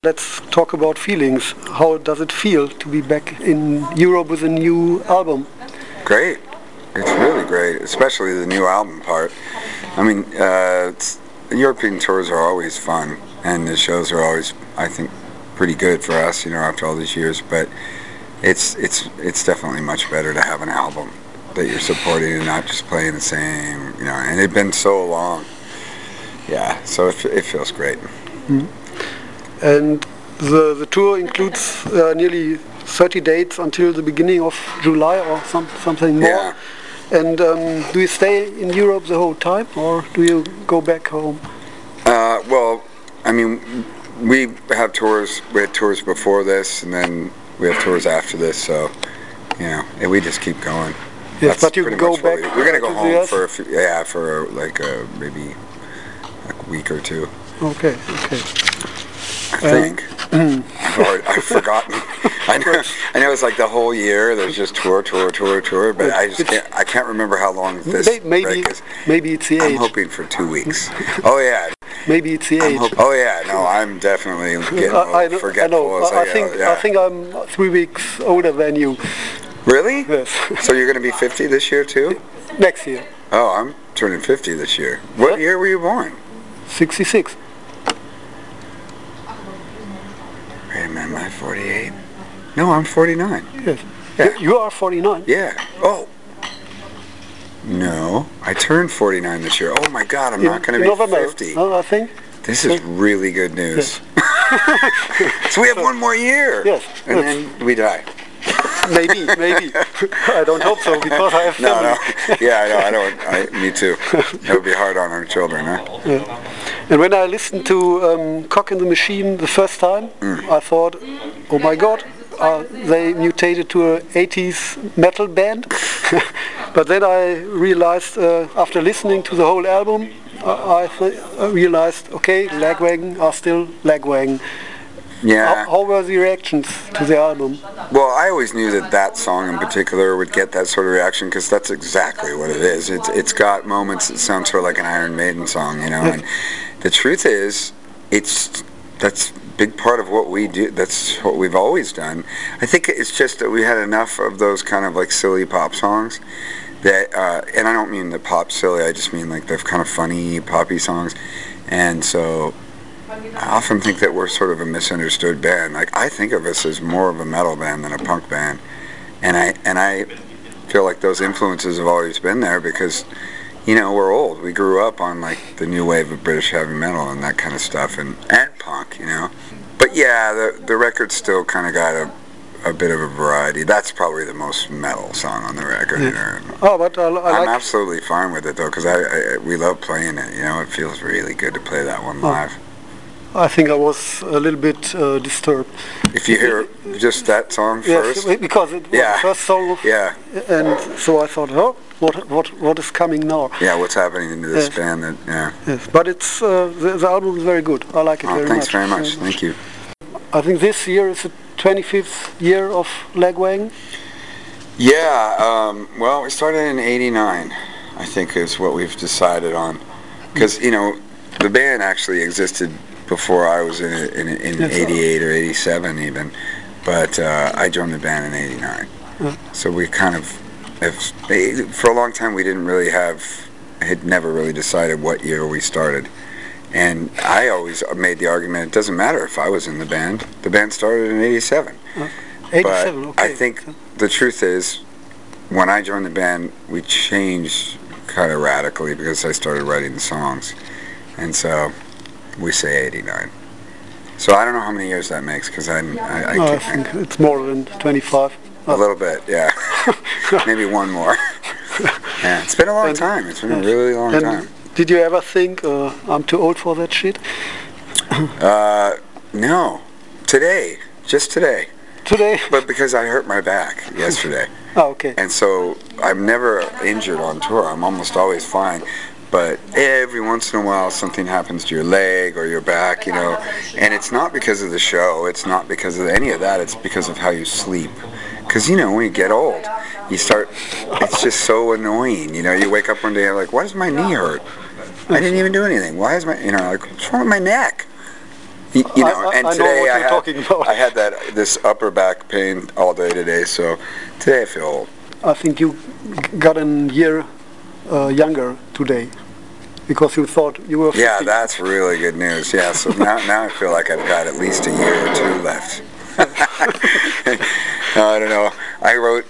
Let's talk about feelings. How does it feel to be back in Europe with a new album? Great. It's really great, especially the new album part. I mean, European tours are always fun, and the shows are always, I think, pretty good for us, after all these years. But it's definitely much better to have an album that you're supporting and not just playing the same, And it's been so long. Yeah, so it feels great. Mm. And the tour includes nearly 30 dates until the beginning of July or something more. Yeah. And do you stay in Europe the whole time, or do you go back home? Well, I mean, we have tours. We had tours before this, and then we have tours after this. So, and we just keep going. Yes, but you go back. We're gonna go home for for like maybe a week or two. Okay. I think. I've forgotten. I know it's like the whole year. There's just tour, but I can't remember how long this break is. Maybe it's the age. I'm hoping for 2 weeks. Oh yeah. Maybe it's the age. Oh yeah. No, I'm definitely getting forgetful. I think I'm 3 weeks older than you. Really? Yes. So you're going to be 50 this year too? Next year. Oh, I'm turning 50 this year. What year were you born? 66. Wait a minute, am I 48? No, I'm 49. Yes. Yeah. You are 49? Yeah. Oh. No, I turned 49 this year. Oh my God, I'm not going to be November, 50. I think. This is really good news. Yes. So we have one more year. Yes. And then we die. Maybe. I don't hope so, because I have family. No. Yeah, I know. Me too. It would be hard on our children, huh? Yeah. And when I listened to Cock in the Machine the first time, I thought, oh my God, they mutated to an 80s metal band. But then I realized, after listening to the whole album, I realized, okay, Lagwagon are still Lagwagon. Yeah. How were the reactions to the album? Well, I always knew that song in particular would get that sort of reaction, because that's exactly what it is. It's got moments that sound sort of like an Iron Maiden song, And the truth is, that's a big part of what we do. That's what we've always done. I think it's just that we had enough of those kind of like silly pop songs that, and I don't mean the pop silly. I just mean like the kind of funny poppy songs, and so. I often think that we're sort of a misunderstood band. Like, I think of us as more of a metal band than a punk band, and I feel like those influences have always been there because, we're old. We grew up on like the new wave of British heavy metal and that kind of stuff, and punk, But yeah, the record's still kind of got a bit of a variety. That's probably the most metal song on the record. Yeah. Oh, but I'm absolutely fine with it though, because we love playing it. It feels really good to play that one live. I think I was a little bit disturbed. If you hear just that song first? Yes, because it was the first song. Yeah. And so I thought, what is coming now? Yeah, what's happening to this band? Yes, but it's the album is very good. I like it very much. Thanks very much. Thank you. I think this year is the 25th year of Lagwagon. Yeah. Well, we started in '89. I think is what we've decided on, because the band actually existed before I was in 88 or 87 even, but I joined the band in '89. So we kind of, for a long time we didn't really had never really decided what year we started. And I always made the argument, it doesn't matter if I was in the band started in '87. 87, but okay. I think the truth is, when I joined the band, we changed kind of radically because I started writing the songs. And so we say '89. So I don't know how many years that makes, because I think it's more than 25. A little bit, yeah. Maybe one more. Yeah, it's been a long time. It's been a really long time. Did you ever think, I'm too old for that shit? No. Just today. Today? But because I hurt my back yesterday. Oh, okay. And so I'm never injured on tour. I'm almost always fine. But every once in a while something happens to your leg or your back, and it's not because of the show, it's not because of any of that, it's because of how you sleep. Because, when you get old, it's just so annoying, you wake up one day and like, why does my knee hurt? I didn't even do anything. Why is my, like, what's wrong with my neck? You know, and I today know what you're talking about. I had this upper back pain all day today, so today I feel old. I think you got a year younger today because you thought you were 50. Yeah, that's really good news. Yeah, so now I feel like I've got at least a year or two left. No, I don't know. I wrote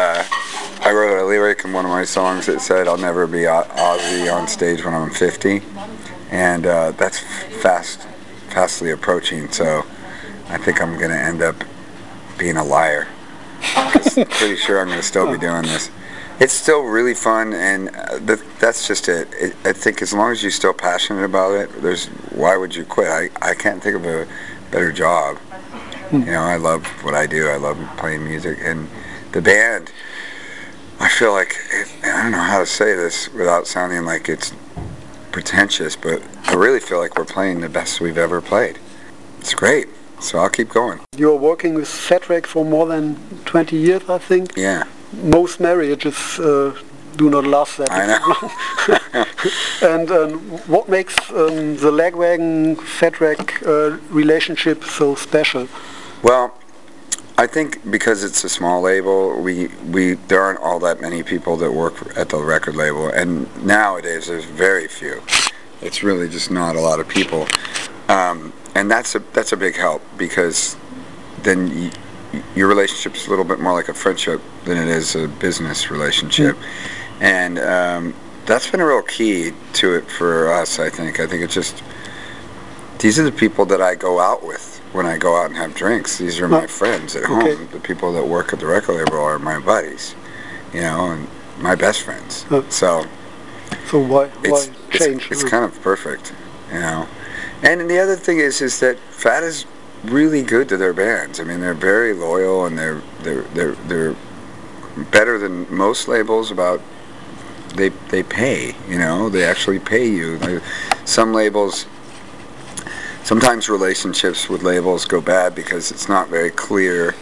a lyric in one of my songs that said, "I'll never be Ozzy on stage when I'm 50," and that's fastly approaching. So I think I'm going to end up being a liar. Pretty sure I'm going to still be doing this. It's still really fun, and that's just it. I think as long as you're still passionate about it, why would you quit? I can't think of a better job. You know, I love what I do. I love playing music, and the band. I feel like I don't know how to say this without sounding like it's pretentious, but I really feel like we're playing the best we've ever played. It's great, so I'll keep going. You're working with Fat Wreck for more than 20 years, I think. Yeah. Most marriages do not last that long. And what makes the Lagwagon Fat Wreck relationship so special? Well, I think because it's a small label, there aren't all that many people that work at the record label, and nowadays there's very few. It's really just not a lot of people, and that's a big help, because then your relationship's a little bit more like a friendship than it is a business relationship, and that's been a real key to it for us. I think it's just, these are the people that I go out with. When I go out and have drinks, these are my friends at home. The people that work at the record label are my buddies, you know, and my best friends. So why change? It's kind of perfect, you know. And the other thing is that Fat is really good to their bands. I mean, they're very loyal, and they're better than most labels about. They pay, you know. They actually pay you. Some labels. Sometimes relationships with labels go bad because it's not very clear.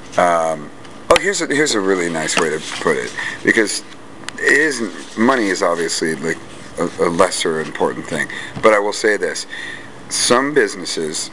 Here's a really nice way to put it, because it isn't, money is obviously like a lesser important thing. But I will say this: some businesses,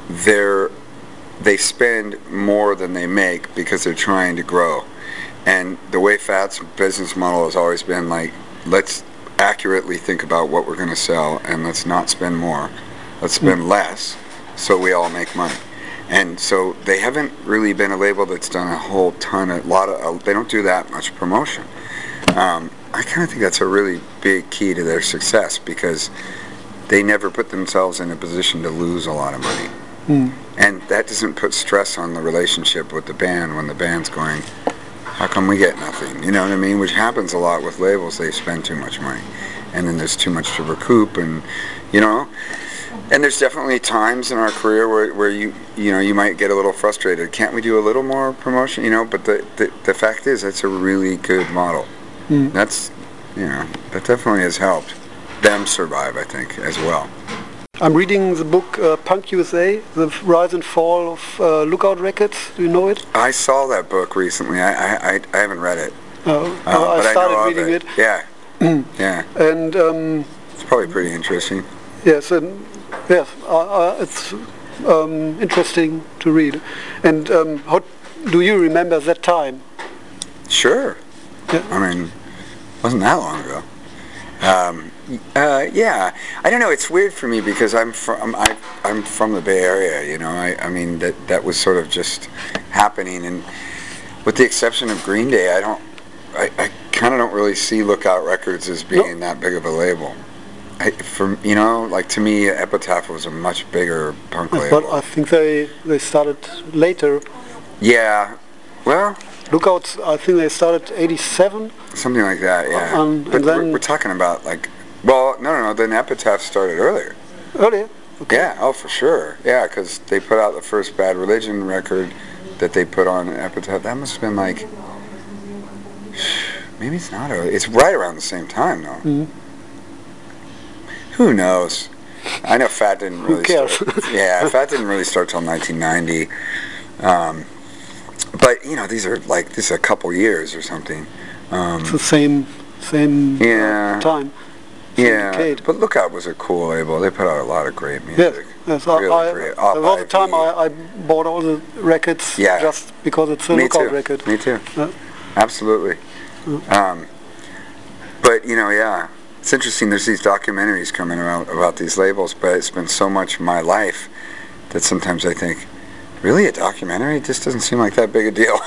they spend more than they make because they're trying to grow. And the way Fat's business model has always been like, let's accurately think about what we're going to sell, and let's not spend more. Let's spend less, so we all make money. And so they haven't really been a label that's done a whole ton, they don't do that much promotion. I kind of think that's a really big key to their success, because they never put themselves in a position to lose a lot of money. And that doesn't put stress on the relationship with the band when the band's going, how come we get nothing? You know what I mean? Which happens a lot with labels. They spend too much money, and then there's too much to recoup, and you know. And there's definitely times in our career where you might get a little frustrated. Can't we do a little more promotion? You know, but the fact is, that's a really good model. That's, you know, that definitely has helped them survive, I think, as well. I'm reading the book Punk USA, The Rise and Fall of Lookout Records. Do you know it? I saw that book recently. I haven't read it. I started reading it. Yeah. Yeah. And it's probably pretty interesting. Yes, and yes, it's interesting to read. And how do you remember that time? Sure. Yeah. I mean, it wasn't that long ago. Yeah, I don't know. It's weird for me because I'm from the Bay Area. You know, I mean that was sort of just happening, and with the exception of Green Day, I kind of don't really see Lookout Records as being that big of a label. You know, like to me, Epitaph was a much bigger punk label. But I think they started later. Yeah, well. Lookouts, I think they started '87. Something like that, yeah. But and then we're talking about like, well, no. Then Epitaph started earlier. Earlier? Okay. Yeah, oh for sure. Yeah, because they put out the first Bad Religion record that they put on Epitaph. That must have been like, maybe it's not early. It's right around the same time, though. Mm-hmm. Who knows? I know Fat didn't really Who cares? start. Yeah, Fat didn't really start till 1990. But you know, this is a couple years or something. It's the same time. Yeah, decade. But Lookout was a cool label. They put out a lot of great music. Yeah, Yes, Really great. there was a time I bought all the records just because it's a lookout record. Me too. Absolutely. But it's interesting. There's these documentaries coming out about these labels, but it's been so much my life that sometimes I think, really, a documentary? It just doesn't seem like that big a deal.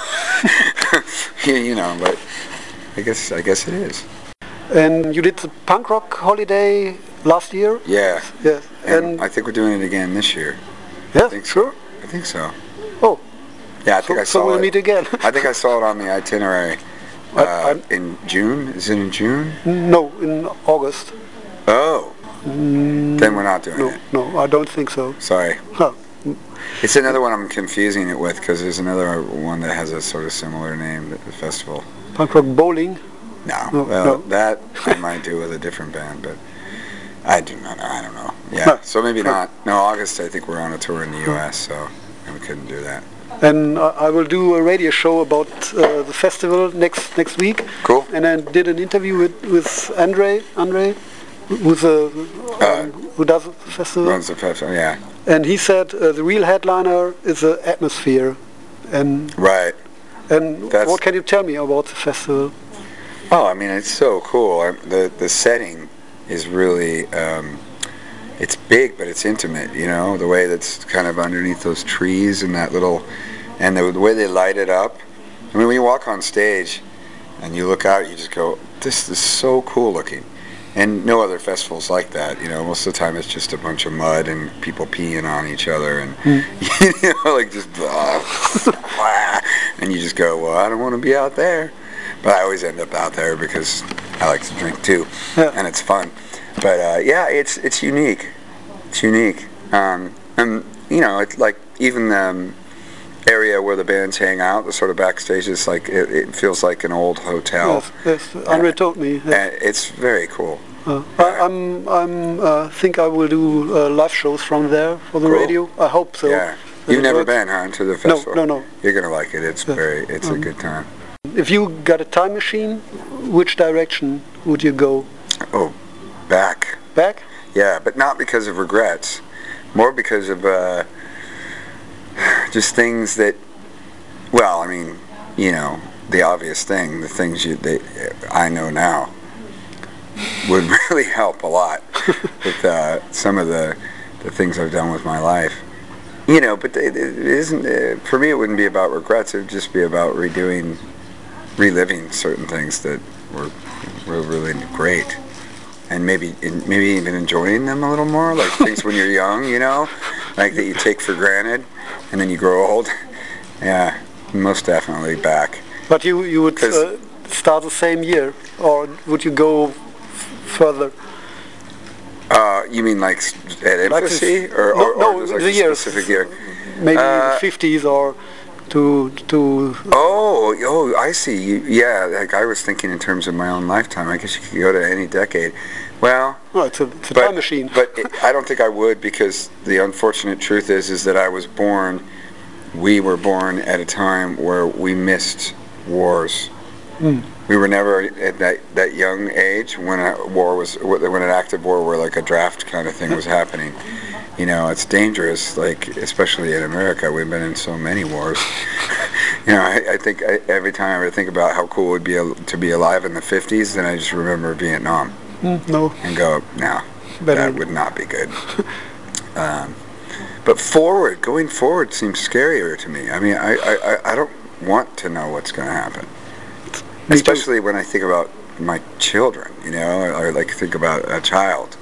But I guess it is. And you did the punk rock holiday last year? Yeah. Yes. And I think we're doing it again this year. Yeah, I think so. sure. I think so. Oh. Yeah, I think I saw it. So we'll meet again. I think I saw it on the itinerary in June. Is it in June? No, in August. Oh. Then we're not doing it. No, I don't think so. Sorry. Huh. It's another one I'm confusing it with because there's another one that has a sort of similar name, the festival. Punk rock bowling? No. That I might do with a different band, but I do not know. I don't know. Yeah, so maybe not. No, August I think we're on a tour in the U.S., so we couldn't do that. And I will do a radio show about the festival next week. Cool. And I did an interview with Andre, who's who does the festival. Runs the festival, yeah. And he said the real headliner is the atmosphere. And right. And what can you tell me about the festival? Oh, I mean, it's so cool. The setting is really, it's big, but it's intimate, the way that's kind of underneath those trees and that little, and the way they light it up. I mean, when you walk on stage and you look out, you just go, this is so cool looking. And no other festivals like that, most of the time it's just a bunch of mud and people peeing on each other and, like just, and you just go, well, I don't want to be out there. But I always end up out there because I like to drink too, and it's fun. But it's unique. It's unique, and it's like even the area where the bands hang out, the sort of backstage, is like it feels like an old hotel. Yes. Andre told me. Yes. And it's very cool. I think I will do live shows from there for the radio. I hope so. Yeah. You've never been, to the festival? No. You're gonna like it. It's it's a good time. If you got a time machine, which direction would you go? Oh, back. Back? Yeah, but not because of regrets. More because of just things that, well, I mean, the obvious thing, the things I know now would really help a lot with some of the things I've done with my life. But it isn't, for me it wouldn't be about regrets, it would just be about reliving certain things that were really great, and maybe even enjoying them a little more, like things when you're young, like that you take for granted, and then you grow old. Yeah, most definitely back. But you would start the same year, or would you go further? You mean like at infancy, or like the years, specific year? Maybe the 50s or to. Oh, I see. Like I was thinking in terms of my own lifetime. I guess you could go to any decade. Well, it's a time machine. But I don't think I would, because the unfortunate truth is that we were born at a time where we missed wars. We were never at that young age when when an active war, where like a draft kind of thing was happening. It's dangerous, like especially in America. We've been in so many wars. I think every time I ever think about how cool it would be to be alive in the 50s, then I just remember Vietnam. No. And go, no, that would not be good. But going forward seems scarier to me. I mean, I don't want to know what's going to happen. Especially when I think about my children, or like think about a child.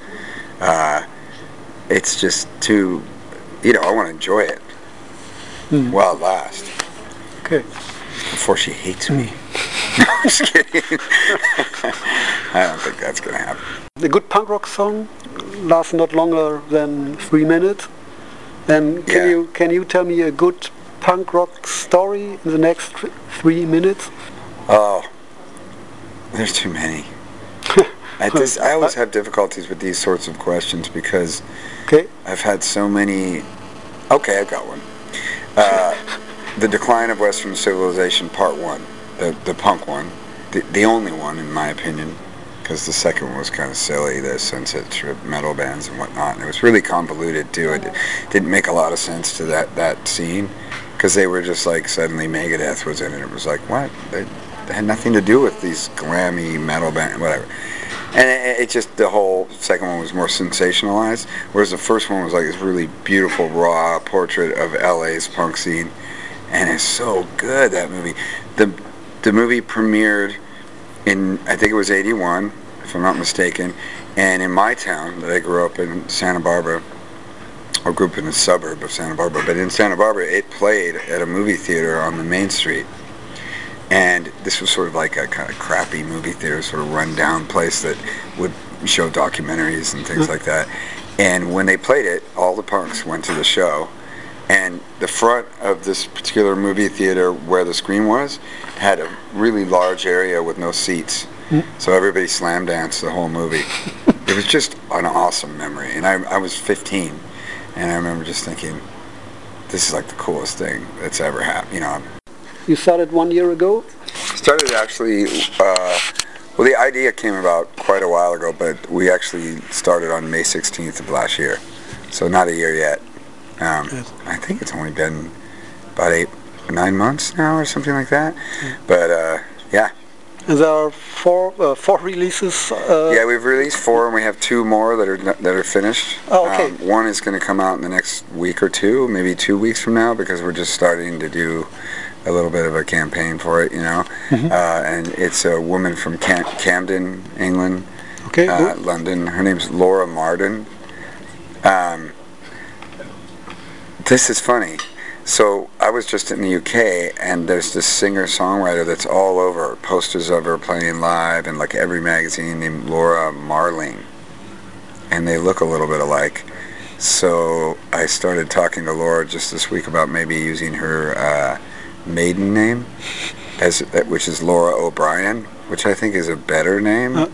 It's just too, I want to enjoy it while it lasts. Okay. Before she hates me. No, I'm just kidding. I don't think that's going to happen. A good punk rock song lasts not longer than 3 minutes. And can you tell me a good punk rock story in the next 3 minutes? Oh, there's too many. I always have difficulties with these sorts of questions because I've had so many. Okay, I've got one. The Decline of Western Civilization, Part 1, the punk one, the only one in my opinion, because the second one was kind of silly, the Sunset Strip metal bands and whatnot, and it was really convoluted too. It didn't make a lot of sense to that scene, because they were just like, suddenly Megadeth was in it. It was like, what? They had nothing to do with these glammy metal band, whatever. And it just, the whole second one was more sensationalized, whereas the first one was like this really beautiful, raw portrait of LA's punk scene. And it's so good, that movie. The movie premiered in, I think it was 81, if I'm not mistaken, and in my town that I grew up in, Santa Barbara, or grew up in the suburb of Santa Barbara, but in Santa Barbara it played at a movie theater on the main street. And this was sort of like a kind of crappy movie theater, sort of run-down place that would show documentaries and things like that. And when they played it, all the punks went to the show. And the front of this particular movie theater where the screen was had a really large area with no seats. So everybody slam danced the whole movie. It was just an awesome memory. And I was 15. And I remember just thinking, this is like the coolest thing that's ever happened, you know. You started 1 year ago? Started actually, well, the idea came about quite a while ago, but we actually started on May 16th of last year. So not a year yet. Yes. I think it's only been about 8 or 9 months now or something like that. But yeah. And there are four releases? Yeah, we've released 4, and we have 2 more that are finished. Oh, okay. One is going to come out in the next week or 2, maybe 2 weeks from now, because we're just starting to do a little bit of a campaign for it, you know. And it's a woman from Camden, England, okay, London. Her name's Laura Marden. This is funny. So I was just in the UK, and there's this singer-songwriter that's all over, posters of her playing live in like every magazine, named Laura Marling, and they look a little bit alike. So I started talking to Laura just this week about maybe using her maiden name, which is Laura O'Brien, which I think is a better name.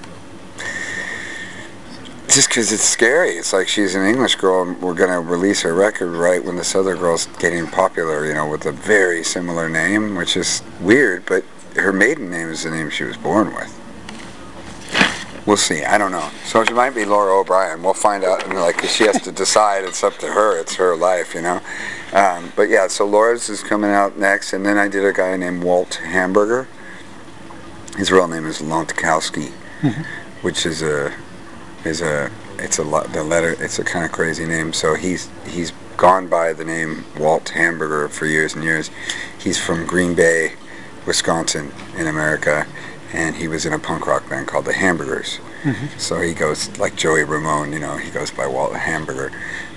Just because it's scary. It's like she's an English girl, and we're going to release her record right when this other girl's getting popular, you know, with a very similar name, which is weird, but her maiden name is the name she was born with. We'll see. I don't know. So she might be Laura O'Brien. We'll find out. And like, she has to decide. It's up to her. It's her life, you know. But yeah, so Laura's is coming out next, and then I did a guy named Walt Hamburger. His real name is Lontkowski, which is it's a kind of crazy name. So he's gone by the name Walt Hamburger for years and years. He's from Green Bay, Wisconsin, in America, and he was in a punk rock band called the Hamburgers. So he goes like Joey Ramone, you know. He goes by Walt Hamburger,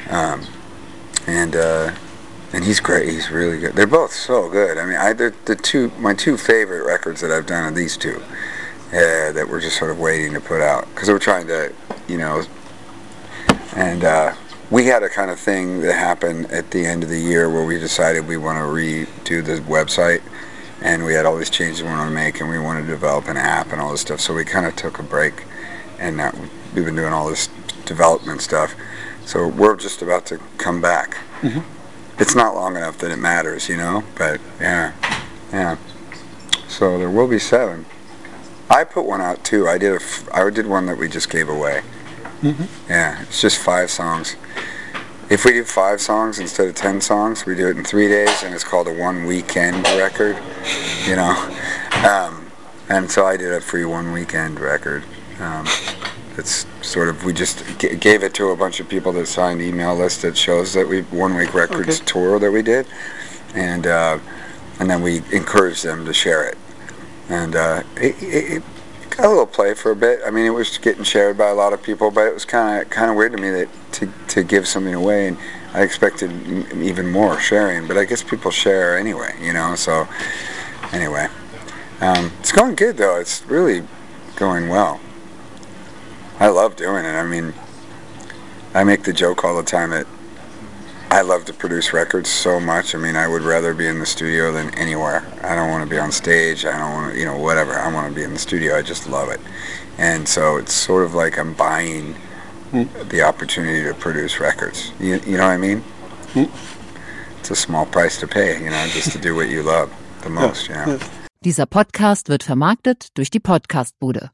and he's great. He's really good. They're both so good. I mean, they're my two favorite records that I've done are these two. That we're just sort of waiting to put out, because we're trying to, you know, and we had a kind of thing that happened at the end of the year where we decided we want to redo the website, and we had all these changes we wanted to make, and we wanted to develop an app and all this stuff, so we kind of took a break, and we've been doing all this development stuff, so we're just about to come back. It's not long enough that it matters, you know, but yeah. So there will be 7. I put one out too. I did one that we just gave away. Yeah, it's just 5 songs. If we do 5 songs instead of 10 songs, we do it in 3 days, and it's called a 1 weekend record, you know. And so I did a free 1 weekend record. It's sort of, we just gave it to a bunch of people that signed email lists that shows that 1 week records tour that we did, and then we encouraged them to share it. And it got a little play for a bit. I mean, it was getting shared by a lot of people, but it was kind of weird to me that to give something away, and I expected even more sharing, but I guess people share anyway, you know. So anyway, it's going good though. It's really going well. I love doing it. I mean, I make the joke all the time that I love to produce records so much. I mean, I would rather be in the studio than anywhere. I don't want to be on stage. I don't want to, you know, whatever. I want to be in the studio. I just love it. And so it's sort of like I'm buying the opportunity to produce records. You know what I mean? It's a small price to pay, you know, just to do what you love the most, you know. Dieser Podcast wird vermarktet durch die Podcastbude.